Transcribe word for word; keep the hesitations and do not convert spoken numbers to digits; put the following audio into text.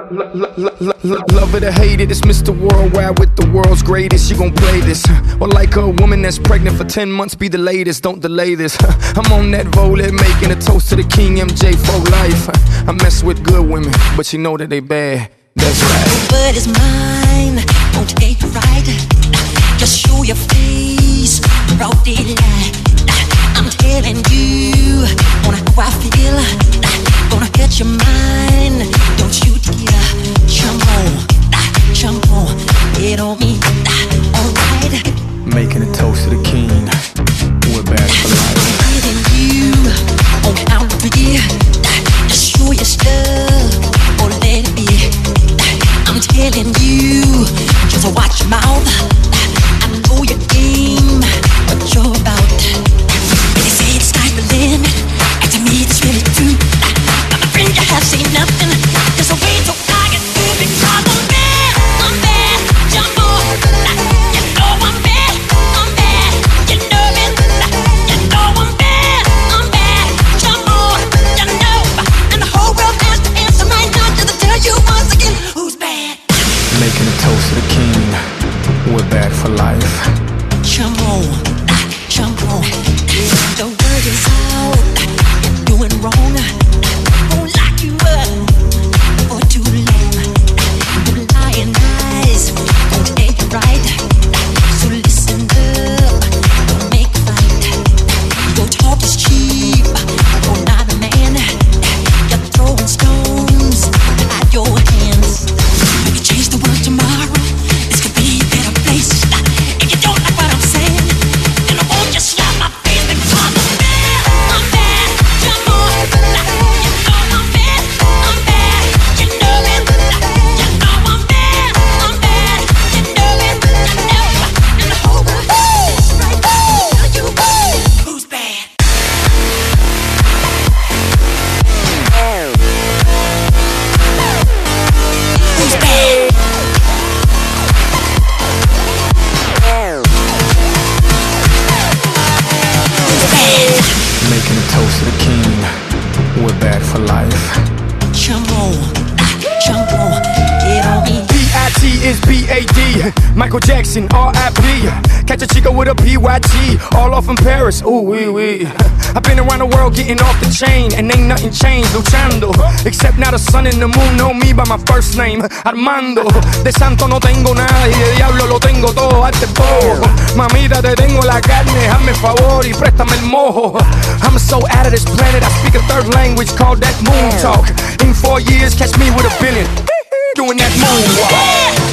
Love it or hate it, it's Mister Worldwide with the world's greatest. You gon' play this, or like a woman that's pregnant for ten months, be the latest. Don't delay this. I'm on that volet, making a toast to the King M J for life. I mess with good women, but you know that they bad. That's right. The word is mine, won't take it right. Just show your face, broad daylight. I'm telling you, on how I feel. Gonna get your mind, don't you dare. Jump on, jump on, get on me, alright. Making a toast to the King, we're bad for life. Getting you on how to be. Just show your stuff, or let it be. I'm telling you, just watch your mouth. I know your game, what you're about. They say it's stifling, and to me it's really true. My friend, you have seen nothing. There's a way to I get through because I'm bad, I'm bad, jump on. You know I'm bad, I'm bad, you know it. You know I'm bad, I'm bad, jump on. You know, and the whole world has to answer right now. Just to tell you once again, who's bad? Making a toast to the King, we're bad for life. Jump on, jump on. The word is out, you're doing wrong. Won't lock you up for too long. Your lying eyes won't take it right. So listen up, don't make a fight. Your talk is cheap, you're not a man. You're throwing stones at your hands. You can change the world tomorrow. This could be a better place. If you don't like what I'm saying, then I won't just slap my face because I'm bad, I'm bad, jump on. You know I'm bad, I'm bad, you know it. You know I'm bad, I'm bad, you know it. You know, and the whole world is right now. You, who's bad? Who's bad? Making a toast to the King, we're bad for life. Jump on, jump on, get on me. P I T is B A D, Michael Jackson, R I P. Catch a chico with a P Y T, all off in Paris, ooh wee wee. I've been around the world getting off the chain, and ain't nothing changed, luchando. Except now the sun and the moon know me by my first name, Armando. De santo no tengo nada, y de diablo lo tengo todo, arte bobo. Mamita, te tengo la carne, hazme favor y préstame el mojo. I'm so out of this planet, I speak a third language called that moon talk. In four years, catch me with a billion, doing that moonwalk.